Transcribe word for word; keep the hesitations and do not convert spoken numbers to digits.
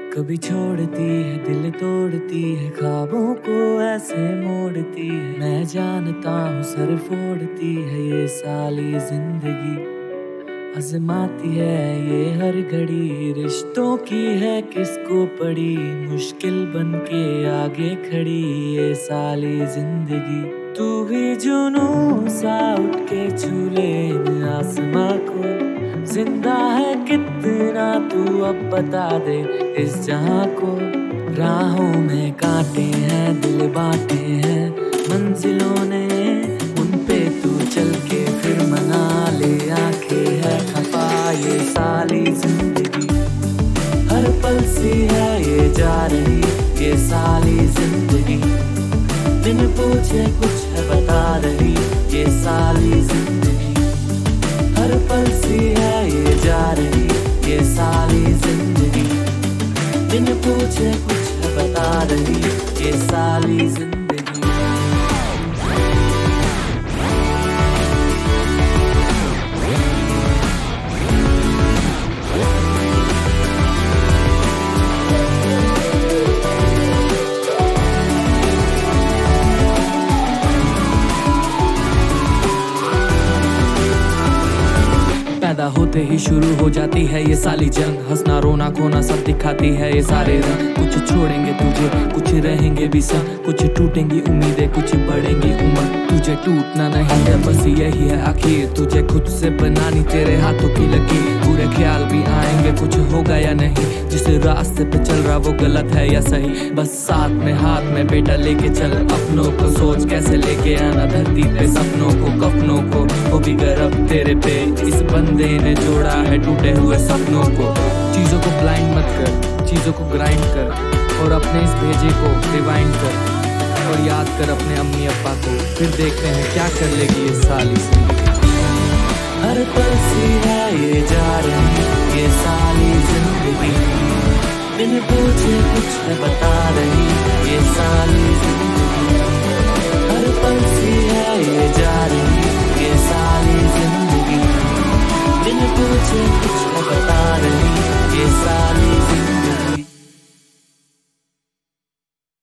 कभी छोड़ती है दिल तोड़ती है, ख्वाबों को ऐसे मोड़ती है। मैं जानता हूँ सर फोड़ती है ये साली जिंदगी, आजमाती है ये हर घड़ी। रिश्तों की है किसको पड़ी, मुश्किल बन के आगे खड़ी ये साली जिंदगी। तू भी जुनून सा उठ के छूले इन आसमां को, जिंदा है कितना तू अब बता दे इस जहां को। राहों में कांटे हैं दिल बांटे हैं मंजिलों ने, उन पे तू चल के फिर मना ले। आंखें है खफा ये साली जिंदगी, हर पल सी है ये जा रही ये साली जिंदगी। बिन पूछे कुछ है बता रही ये साली जिंदगी, हर पल सी है ये जा रही ये साली जिंदगी। बिन पूछे कुछ है बता रही ये साली जिंदगी। पैदा होते ही शुरू हो जाती है ये साली जंग, हंसना रोना खोना सब दिखाती है ये सारे रंग। कुछ छोड़ेंगे तुझे कुछ रहेंगे भी संग, कुछ टूटेंगी उम्मीदें कुछ बढ़ेंगी उम्र। तुझे टूटना नहीं है बस यही है आखिर, तुझे खुद से बनानी तेरे हाथों की लकीर। बुरे ख्याल भी आएंगे कुछ होगा या नहीं, जिस रास्ते पे चल रहा वो गलत है या सही। बस साथ में हाथ में बेटा लेके चल अपनों को, सोच कैसे लेके आना धरती पे सपनों को कफनों को। वो भी गर्व तेरे पे इस बंदे ने जोड़ा है टूटे हुए सपनों को। चीजों को ब्लाइंड मत कर, चीजों को ग्राइंड कर और अपने इस भेजे को रिवाइंड कर। और याद कर अपने अम्मी अब्बा को, फिर देखते हैं क्या कर लेगी ये साली जिंदगी। हर पल सी है ये जा रही ये साली जिंदगी, बिन पूछे कुछ है बता रही ये साली जिंदगी।